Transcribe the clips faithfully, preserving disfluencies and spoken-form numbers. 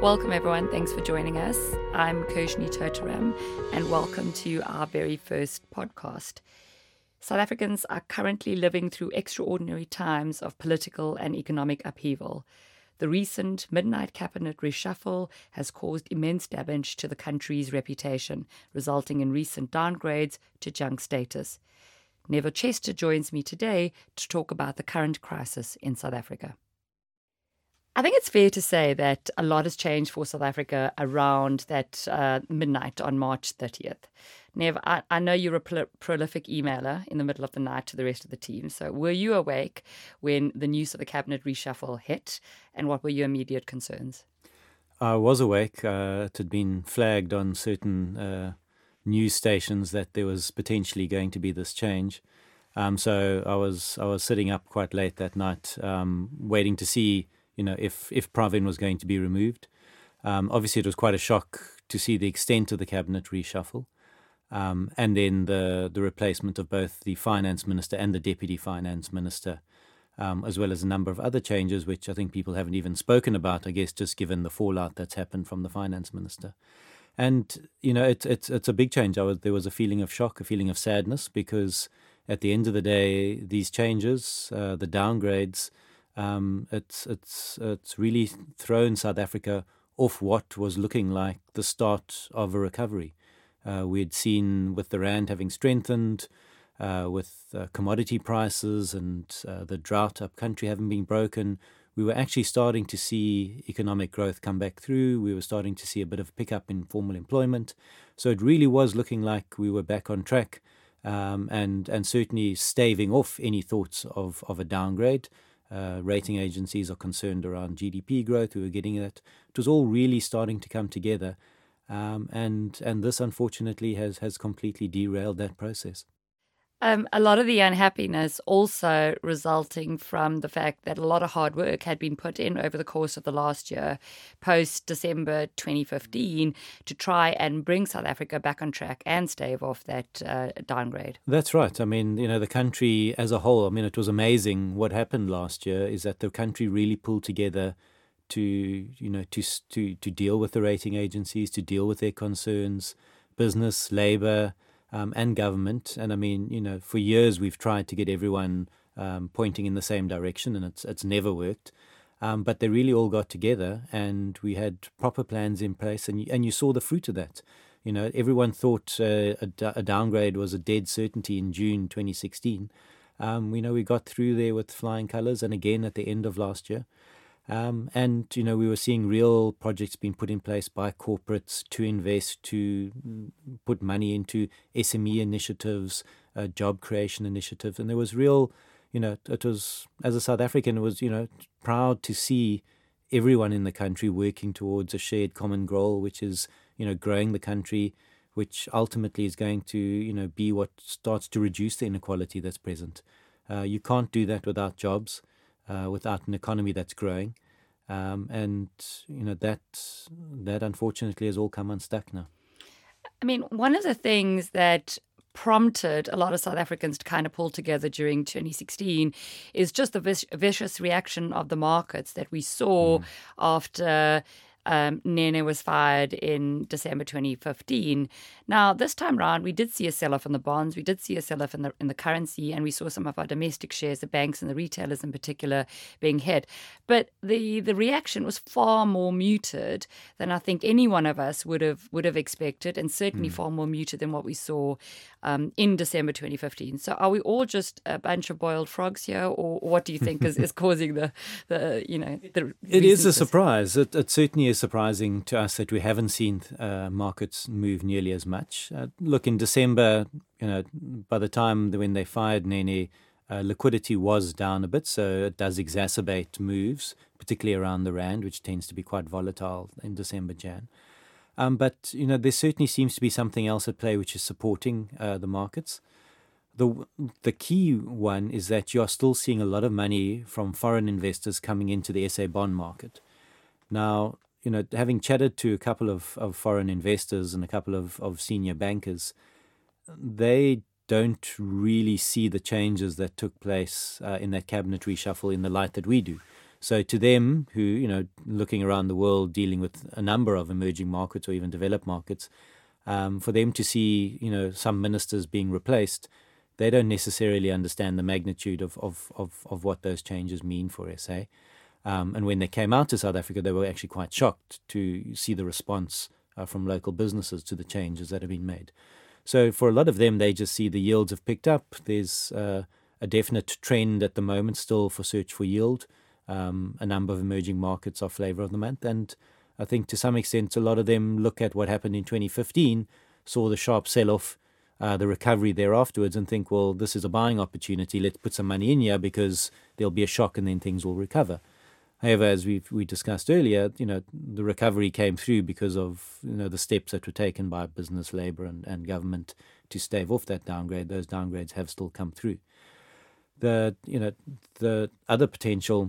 Welcome everyone, thanks for joining us. I'm Kirshni Totaram and welcome to our very first podcast. South Africans are currently living through extraordinary times of political and economic upheaval. The recent midnight cabinet reshuffle has caused immense damage to the country's reputation, resulting in recent downgrades to junk status. Neville Chester joins me today to talk about the current crisis in South Africa. I think it's fair to say that a lot has changed for South Africa around that uh, midnight on March thirtieth. Nev, I, I know you're a pro- prolific emailer in the middle of the night to the rest of the team. So were you awake when the news of the cabinet reshuffle hit, and what were your immediate concerns? I was awake. Uh, it had been flagged on certain uh, news stations that there was potentially going to be this change. Um, so I was I was sitting up quite late that night, um, waiting to see, you know, if if Pravin was going to be removed. Um, obviously, it was quite a shock to see the extent of the cabinet reshuffle, um, and then the the replacement of both the finance minister and the deputy finance minister, um, as well as a number of other changes, which I think people haven't even spoken about, I guess, just given the fallout that's happened from the finance minister. And, you know, it, it's it's a big change. I was, there was a feeling of shock, a feeling of sadness, because at the end of the day, these changes, uh, the downgrades, Um, it's it's it's really thrown South Africa off what was looking like the start of a recovery. Uh, we had seen with the rand having strengthened, uh, with uh, commodity prices and uh, the drought up country having been broken, we were actually starting to see economic growth come back through. We were starting to see a bit of pickup in formal employment. So it really was looking like we were back on track, um, and and certainly staving off any thoughts of of a downgrade. Uh, rating agencies are concerned around G D P growth. We were getting that. It was all really starting to come together. Um, and and this, unfortunately, has, has completely derailed that process. Um, a lot of the unhappiness also resulting from the fact that a lot of hard work had been put in over the course of the last year, post-December twenty fifteen, to try and bring South Africa back on track and stave off that uh, downgrade. That's right. I mean, you know, the country as a whole, I mean, it was amazing what happened last year is that the country really pulled together to, you know, to to to deal with the rating agencies, to deal with their concerns, business, labor, Um, and government. And I mean, you know, for years we've tried to get everyone um, pointing in the same direction, and it's it's never worked. Um, but they really all got together, and we had proper plans in place, and you, and you saw the fruit of that. You know, everyone thought uh, a, a downgrade was a dead certainty in June twenty sixteen. Um, you know, we got through there with flying colours, and again at the end of last year. Um, and, you know, we were seeing real projects being put in place by corporates to invest, to put money into S M E initiatives, uh, job creation initiatives. And there was real, you know, it was, as a South African, it was, you know, proud to see everyone in the country working towards a shared common goal, which is, you know, growing the country, which ultimately is going to, you know, be what starts to reduce the inequality that's present. Uh, you can't do that without jobs. Uh, without an economy that's growing, um, and you know that that unfortunately has all come unstuck now. I mean, one of the things that prompted a lot of South Africans to kind of pull together during twenty sixteen is just the vic- vicious reaction of the markets that we saw mm. after Um, Nene was fired in December twenty fifteen. Now, this time round, we did see a sell-off in the bonds. We did see a sell-off in the in the currency, and we saw some of our domestic shares, the banks and the retailers in particular, being hit. But the the reaction was far more muted than I think any one of us would have would have expected, and certainly mm. far more muted than what we saw um, in December twenty fifteen. So, are we all just a bunch of boiled frogs here, or, or what do you think is, is causing the the you know the? It is a surprise. It, it certainly is surprising to us that we haven't seen uh, markets move nearly as much. Uh, look, in December, you know, by the time when they fired Nene, uh, liquidity was down a bit, so it does exacerbate moves, particularly around the rand, which tends to be quite volatile in December, Jan. Um, but you know, there certainly seems to be something else at play which is supporting uh, the markets. The the key one is that you are still seeing a lot of money from foreign investors coming into the S A bond market. Now, you know, having chatted to a couple of, of foreign investors and a couple of, of senior bankers, they don't really see the changes that took place uh, in that cabinet reshuffle in the light that we do. So to them, who, you know, looking around the world, dealing with a number of emerging markets or even developed markets, um, for them to see, you know, some ministers being replaced, they don't necessarily understand the magnitude of, of, of, of what those changes mean for S A. Um, and when they came out to South Africa, they were actually quite shocked to see the response uh, from local businesses to the changes that have been made. So for a lot of them, they just see the yields have picked up. There's uh, a definite trend at the moment still for search for yield. Um, a number of emerging markets are flavor of the month. And I think to some extent, a lot of them look at what happened in twenty fifteen, saw the sharp sell-off, uh, the recovery there afterwards, and think, well, this is a buying opportunity. Let's put some money in here because there'll be a shock and then things will recover. However, as we we discussed earlier, you know, the recovery came through because of, you know, the steps that were taken by business, labour and, and government to stave off that downgrade. Those downgrades have still come through. The, you know, the other potential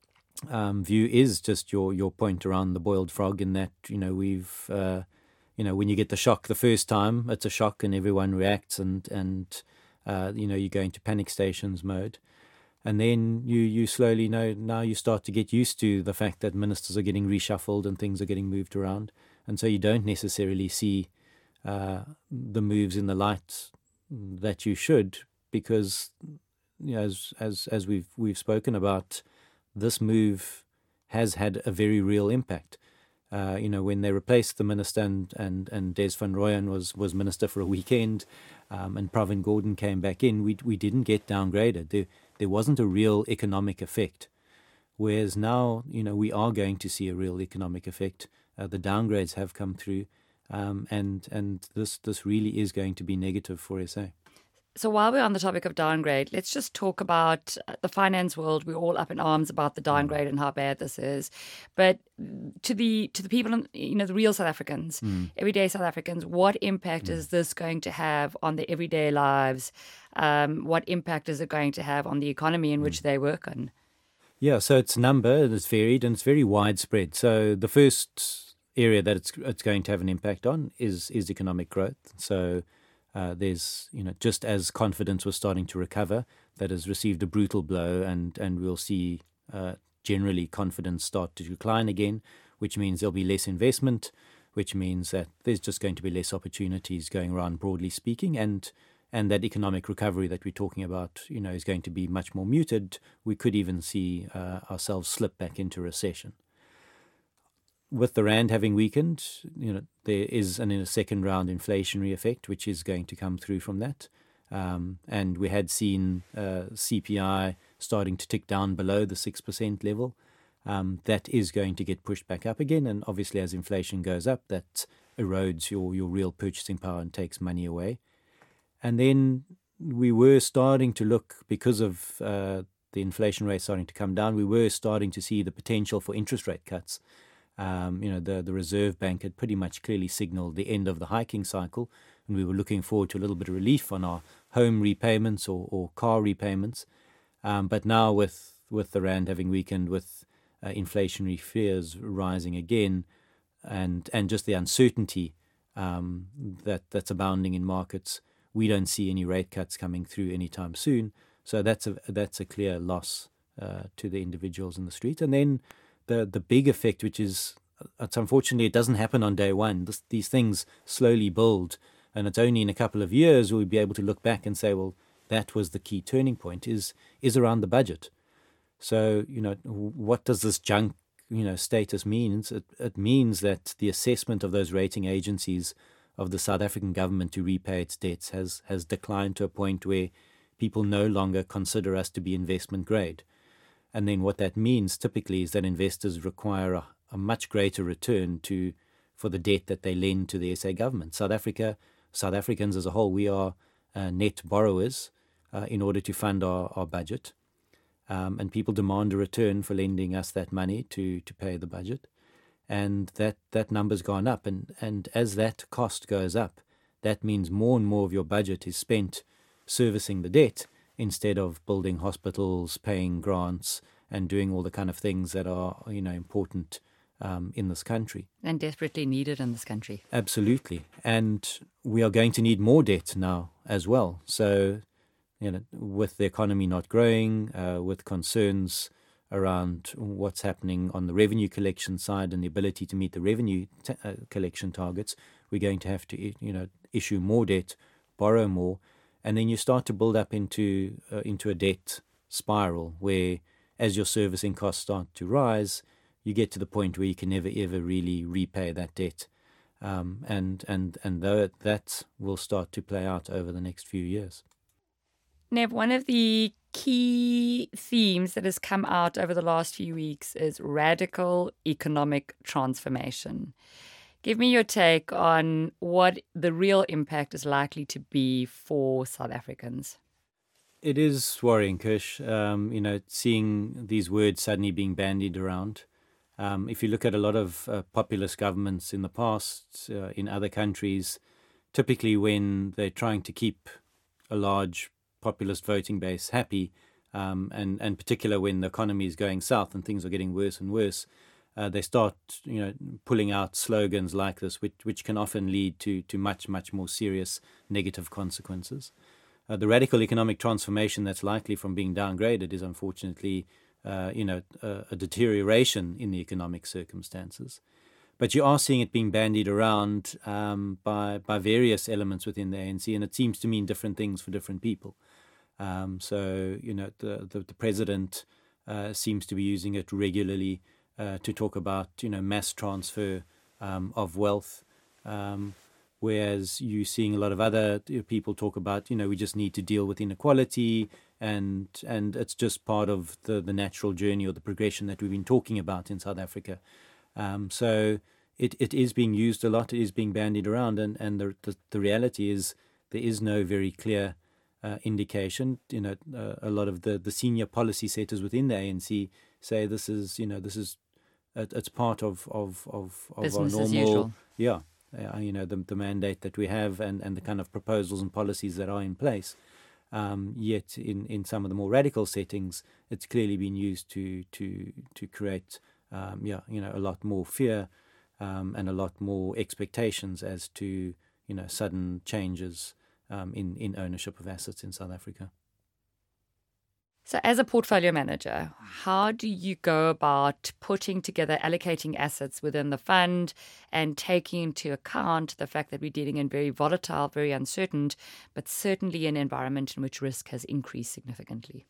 um, view is just your, your point around the boiled frog, in that, you know, we've, uh, you know, when you get the shock the first time, it's a shock and everyone reacts and, and uh, you know, you go into panic stations mode. And then you, you slowly know, now you start to get used to the fact that ministers are getting reshuffled and things are getting moved around. And so you don't necessarily see uh, the moves in the light that you should, because, you know, as as as we've we've spoken about, this move has had a very real impact. Uh, you know, when they replaced the minister and, and, and Des van Rooyen was, was minister for a weekend, um, and Pravin Gordhan came back in, we we didn't get downgraded. There, there wasn't a real economic effect. Whereas now, you know, we are going to see a real economic effect. Uh, the downgrades have come through, um, and and this this really is going to be negative for S A. So while we're on the topic of downgrade, let's just talk about the finance world. We're all up in arms about the downgrade and how bad this is. But to the to the people, you know, the real South Africans, mm. everyday South Africans, what impact mm. is this going to have on their everyday lives? Um, what impact is it going to have on the economy in mm. which they work on? Yeah, so it's a number, it's varied, and it's very widespread. So the first area that it's it's going to have an impact on is is economic growth. So Uh, there's, you know, just as confidence was starting to recover, that has received a brutal blow, and, and we'll see uh, generally confidence start to decline again, which means there'll be less investment, which means that there's just going to be less opportunities going around, broadly speaking, and and that economic recovery that we're talking about, you know, is going to be much more muted. We could even see uh, ourselves slip back into recession. With the rand having weakened, you know, there is an in a second round inflationary effect, which is going to come through from that. Um, and we had seen uh, C P I starting to tick down below the six percent level. Um, that is going to get pushed back up again. And obviously, as inflation goes up, that erodes your, your real purchasing power and takes money away. And then we were starting to look, because of uh, the inflation rate starting to come down, we were starting to see the potential for interest rate cuts. Um, you know, the, the Reserve Bank had pretty much clearly signaled the end of the hiking cycle, and we were looking forward to a little bit of relief on our home repayments or, or car repayments. Um, but now with, with the rand having weakened, with uh, inflationary fears rising again, and and just the uncertainty um, that that's abounding in markets, we don't see any rate cuts coming through anytime soon. So that's a that's a clear loss uh, to the individuals in the street. And then The the big effect, which is, it's unfortunately, it doesn't happen on day one. This, these things slowly build, and it's only in a couple of years we'll be able to look back and say, well, that was the key turning point, is is around the budget. So, you know, what does this junk, you know, status mean? It, it means that the assessment of those rating agencies of the South African government to repay its debts has, has declined to a point where people no longer consider us to be investment grade. And then what that means typically is that investors require a, a much greater return to for the debt that they lend to the S A government. South Africa, South Africans as a whole, we are uh, net borrowers uh, in order to fund our, our budget. Um, and people demand a return for lending us that money to, to pay the budget. And that, that number's gone up. And, and as that cost goes up, that means more and more of your budget is spent servicing the debt instead of building hospitals, paying grants, and doing all the kind of things that are, you know, important um, in this country. And desperately needed in this country. Absolutely. And we are going to need more debt now as well. So, you know, with the economy not growing, uh, with concerns around what's happening on the revenue collection side and the ability to meet the revenue t- uh, collection targets, we're going to have to, you know, issue more debt, borrow more, and then you start to build up into uh, into a debt spiral where, as your servicing costs start to rise, you get to the point where you can never ever really repay that debt, um, and and and though that will start to play out over the next few years. Nev, one of the key themes that has come out over the last few weeks is radical economic transformation. Give me your take on what the real impact is likely to be for South Africans. It is worrying, Kirsch, um, you know, seeing these words suddenly being bandied around. Um, if you look at a lot of uh, populist governments in the past, uh, in other countries, typically when they're trying to keep a large populist voting base happy, um, and and particular when the economy is going south and things are getting worse and worse, uh, they start, you know, pulling out slogans like this, which which can often lead to to much much more serious negative consequences. Uh, the radical economic transformation that's likely from being downgraded is unfortunately, uh, you know, a, a deterioration in the economic circumstances. But you are seeing it being bandied around um, by by various elements within the A N C, and it seems to mean different things for different people. Um, so, you know, the the, the president uh, seems to be using it regularly uh, to talk about, you know, mass transfer um, of wealth, um, whereas you're seeing a lot of other people talk about, you know, we just need to deal with inequality, and and it's just part of the, the natural journey or the progression that we've been talking about in South Africa. Um, so it, it is being used a lot, it is being bandied around, and, and the, the the reality is there is no very clear uh, indication. You know, uh, a lot of the, the senior policy setters within the A N C say this is, you know, this is it, it's part of of of, of Business our normal, as usual. yeah, uh, you know, the the mandate that we have, and, and the kind of proposals and policies that are in place. Um, yet in, in some of the more radical settings, it's clearly been used to to to create. Um, yeah, you know, a lot more fear um, and a lot more expectations as to, you know, sudden changes um, in, in ownership of assets in South Africa. So as a portfolio manager, how do you go about putting together, allocating assets within the fund and taking into account the fact that we're dealing in very volatile, very uncertain, but certainly an environment in which risk has increased significantly?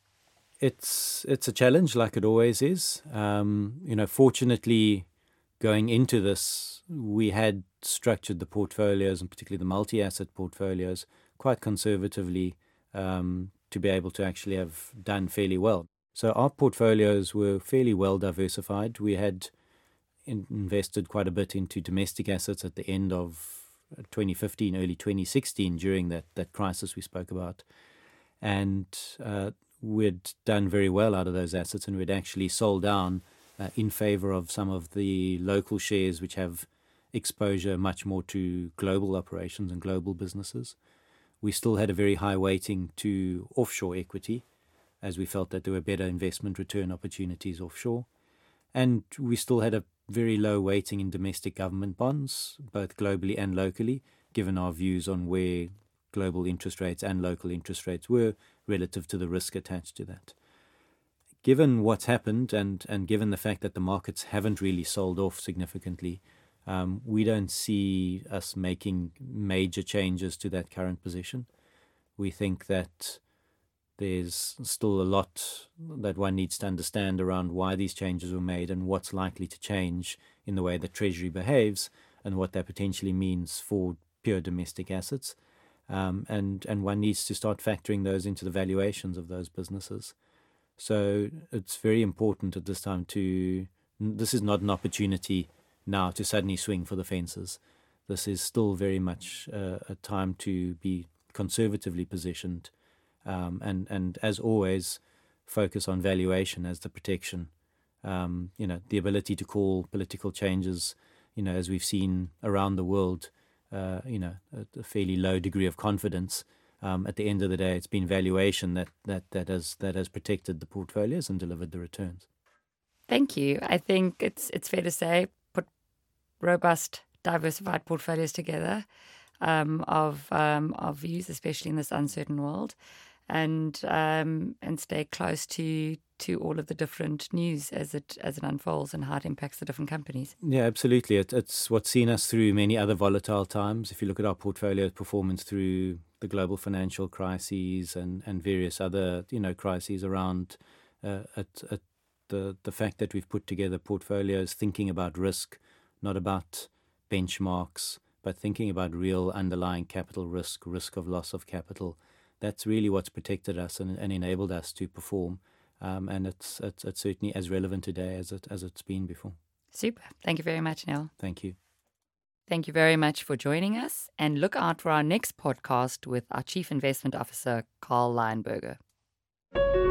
It's it's a challenge, like it always is. Um, you know, fortunately, going into this, we had structured the portfolios, and particularly the multi-asset portfolios, quite conservatively um, to be able to actually have done fairly well. So our portfolios were fairly well diversified. We had in- invested quite a bit into domestic assets at the end of twenty fifteen, early twenty sixteen, during that that crisis we spoke about, and uh, we'd done very well out of those assets, and we'd actually sold down uh, in favor of some of the local shares which have exposure much more to global operations and global businesses. We still had a very high weighting to offshore equity, as we felt that there were better investment return opportunities offshore. And we still had a very low weighting in domestic government bonds, both globally and locally, given our views on where global interest rates and local interest rates were relative to the risk attached to that. Given what's happened, and, and given the fact that the markets haven't really sold off significantly, um, we don't see us making major changes to that current position. We think that there's still a lot that one needs to understand around why these changes were made and what's likely to change in the way that Treasury behaves and what that potentially means for pure domestic assets. Um, and, and one needs to start factoring those into the valuations of those businesses. So it's very important at this time to, this is not an opportunity now to suddenly swing for the fences. This is still very much uh, a time to be conservatively positioned, um, and, and as always, focus on valuation as the protection. Um, you know, the ability to call political changes, you know, as we've seen around the world, Uh, you know, a, a fairly low degree of confidence. Um, at the end of the day, it's been valuation that that that has that has protected the portfolios and delivered the returns. Thank you. I think it's it's fair to say, put robust, diversified portfolios together um, of um, of views, especially in this uncertain world, and um, and stay close to to all of the different news as it as it unfolds and how it impacts the different companies. Yeah, absolutely. It, it's what's seen us through many other volatile times. If you look at our portfolio performance through the global financial crises and, and various other, you know, crises around uh, at, at the the fact that we've put together portfolios thinking about risk, not about benchmarks, but thinking about real underlying capital risk, risk of loss of capital. That's really what's protected us and, and enabled us to perform. Um, and it's, it's it's certainly as relevant today as it as it's been before. Super. Thank you very much, Neil. Thank you. Thank you very much for joining us, and look out for our next podcast with our Chief Investment Officer, Carl Leinberger.